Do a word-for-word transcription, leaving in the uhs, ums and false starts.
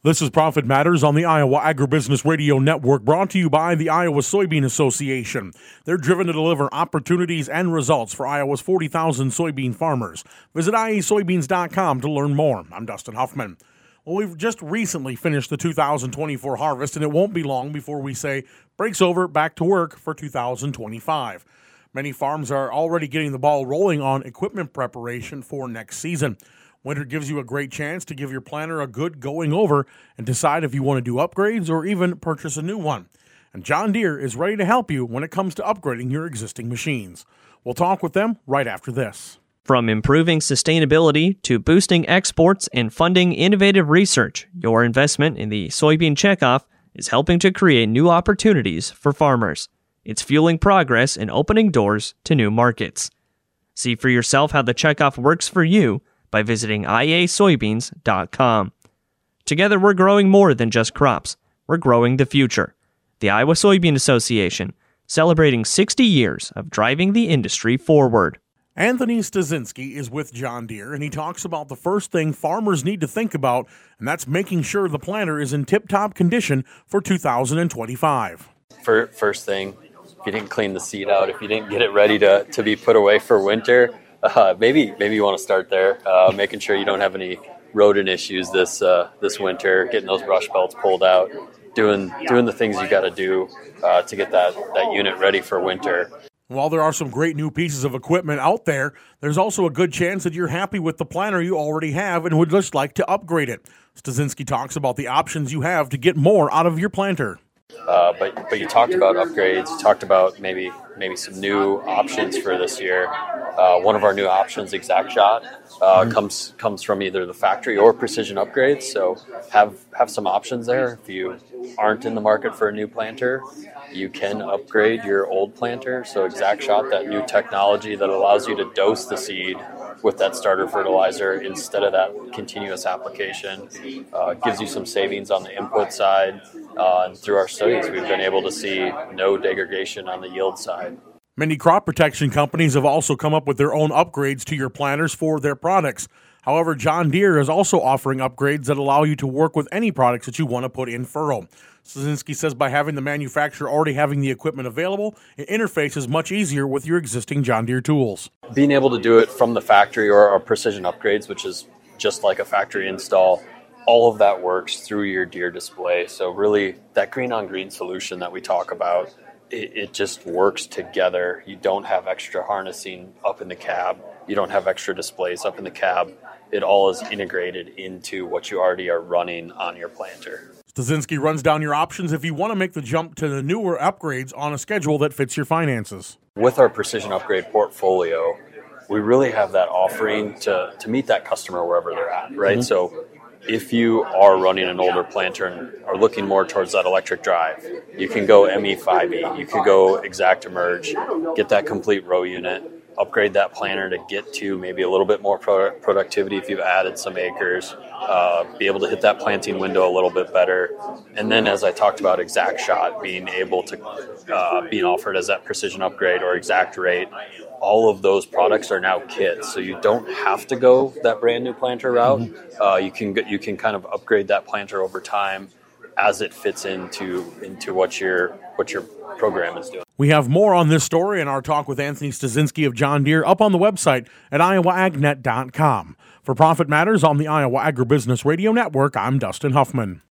This is Profit Matters on the Iowa Agribusiness Radio Network, brought to you by the Iowa Soybean Association. They're driven to deliver opportunities and results for Iowa's forty thousand soybean farmers. Visit I A soybeans dot com to learn more. I'm Dustin Huffman. Well, we've just recently finished the two thousand twenty-four harvest, and it won't be long before we say, breaks over, back to work for two thousand twenty-five. Many farms are already getting the ball rolling on equipment preparation for next season. Winter gives you a great chance to give your planter a good going over and decide if you want to do upgrades or even purchase a new one. And John Deere is ready to help you when it comes to upgrading your existing machines. We'll talk with them right after this. From improving sustainability to boosting exports and funding innovative research, your investment in the Soybean Checkoff is helping to create new opportunities for farmers. It's fueling progress and opening doors to new markets. See for yourself how the Checkoff works for you by visiting I A soybeans dot com. Together we're growing more than just crops. We're growing the future. The Iowa Soybean Association, celebrating sixty years of driving the industry forward. Anthony Stasinski is with John Deere, and he talks about the first thing farmers need to think about, and that's making sure the planter is in tip-top condition for two thousand twenty-five. First thing, if you didn't clean the seed out, if you didn't get it ready to, to be put away for winter, Uh, maybe maybe you want to start there, uh, making sure you don't have any rodent issues this uh, this winter, getting those brush belts pulled out, doing doing the things you got to do uh, to get that, that unit ready for winter. While there are some great new pieces of equipment out there, there's also a good chance that you're happy with the planter you already have and would just like to upgrade it. Stasinski talks about the options you have to get more out of your planter. Uh, but but you talked about upgrades. You talked about maybe maybe some new options for this year. Uh, one of our new options, Exact Shot, uh, comes comes from either the factory or Precision Upgrades. So have have some options there. If you aren't in the market for a new planter, you can upgrade your old planter. So Exact Shot, that new technology that allows you to dose the seed with that starter fertilizer instead of that continuous application, uh, gives you some savings on the input side. Uh, and through our studies, we've been able to see no degradation on the yield side. Many crop protection companies have also come up with their own upgrades to your planters for their products. However, John Deere is also offering upgrades that allow you to work with any products that you want to put in furrow. Stasinski says by having the manufacturer already having the equipment available, it interfaces much easier with your existing John Deere tools. Being able to do it from the factory or our Precision Upgrades, which is just like a factory install, all of that works through your Deere display. So really, that green-on-green solution that we talk about, it, it just works together. You don't have extra harnessing up in the cab. You don't have extra displays up in the cab. It all is integrated into what you already are running on your planter. Stasinski runs down your options if you want to make the jump to the newer upgrades on a schedule that fits your finances. With our Precision Upgrade portfolio, we really have that offering to, to meet that customer wherever they're at, right? Mm-hmm. So if you are running an older planter and are looking more towards that electric drive, you can go M E five E, you could go Exact Emerge, get that complete row unit, upgrade that planter to get to maybe a little bit more pro- productivity if you've added some acres, uh, be able to hit that planting window a little bit better. And then as I talked about Exact Shot, being able to, uh, being offered as that Precision Upgrade or Exact Rate, all of those products are now kits, so you don't have to go that brand new planter route. Mm-hmm. Uh, you can you can kind of upgrade that planter over time as it fits into into what your what your program is doing. We have more on this story in our talk with Anthony Stasinski of John Deere up on the website at iowa ag net dot com. For Profit Matters on the Iowa Agribusiness Radio Network, I'm Dustin Huffman.